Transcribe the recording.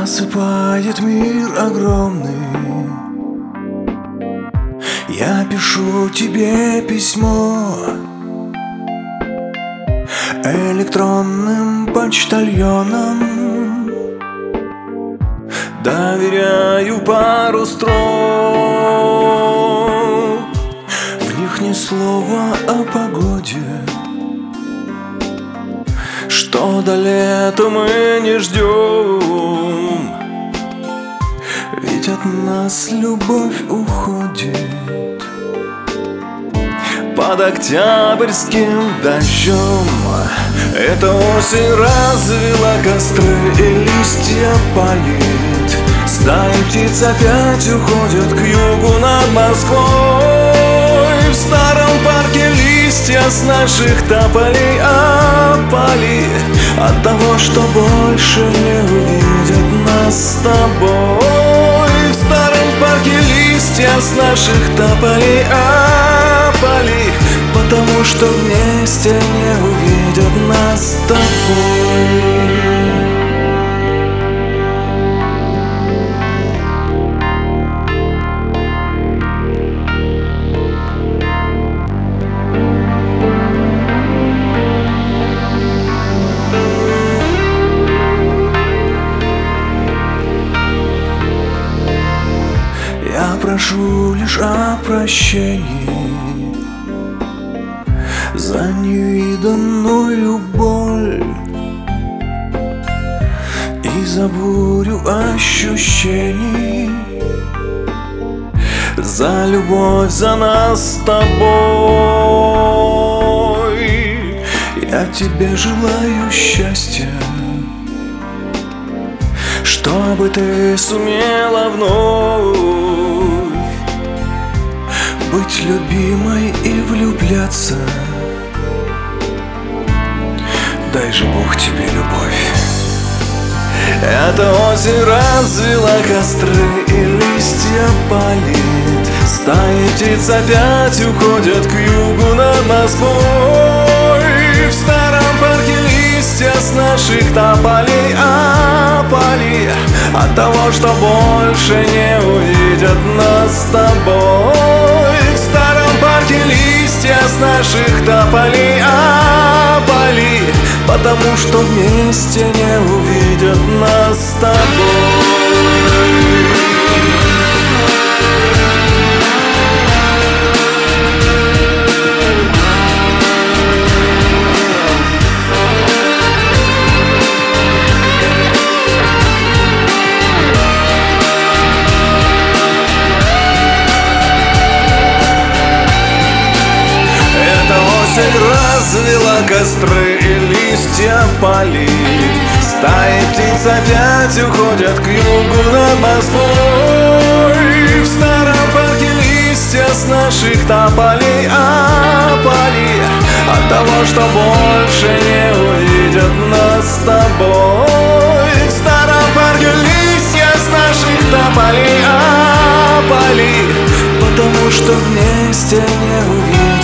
Засыпает мир огромный. Я пишу тебе письмо электронным почтальоном, доверяю пару строк. В них ни слова о погоде, что до лета мы не ждем, ведь от нас любовь уходит под октябрьским дождем. Эта осень развела костры и листья палит. Стаи птиц опять уходят к югу над Москвой. В старом парке листья с наших тополей опали от того, что больше не увидят нас с тобой. В старом парке листья с наших тополей опали, потому что вместе не увидят нас с тобой. Я прошу лишь о прощении за невиданную боль и за бурю ощущений, за любовь, за нас с тобой. Я тебе желаю счастья, чтобы ты сумела вновь быть любимой и влюбляться. Дай же Бог тебе любовь. Эта осень развела костры и листья палит. Стаи птиц опять уходят к югу над Москвой. В старом парке листья с наших тополей опали от того, что больше не увидят нас с тобой. В старом парке листья с наших тополей опали, потому что вместе не увидят нас с тобой. Развела костры и листья палит. Стаи птиц опять уходят к югу над Москвой. В старом парке листья с наших тополей опали от того, что больше не увидят нас с тобой. В старом парке листья с наших тополей опали, потому что вместе не увидят